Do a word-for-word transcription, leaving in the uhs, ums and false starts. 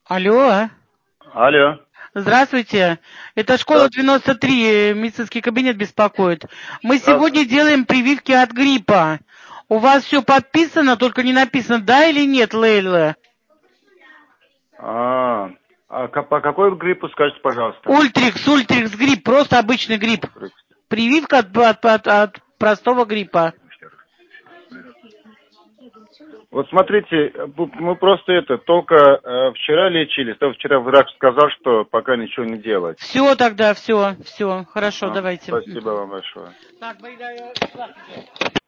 Алло. Алло. Здравствуйте. Это школа девяносто три, медицинский кабинет беспокоит. Мы сегодня делаем прививки от гриппа. У вас все подписано, только не написано, да или нет, Лейла? А, а ка- по какой гриппу, скажите, пожалуйста? Ультрикс, ультрикс грипп, просто обычный грипп. Прививка от, от, от, от простого гриппа. Вот смотрите, мы просто это, только э, вчера лечились, то вчера врач сказал, что пока ничего не делать. Все тогда, все, все, хорошо, А, давайте. спасибо вам большое. Так,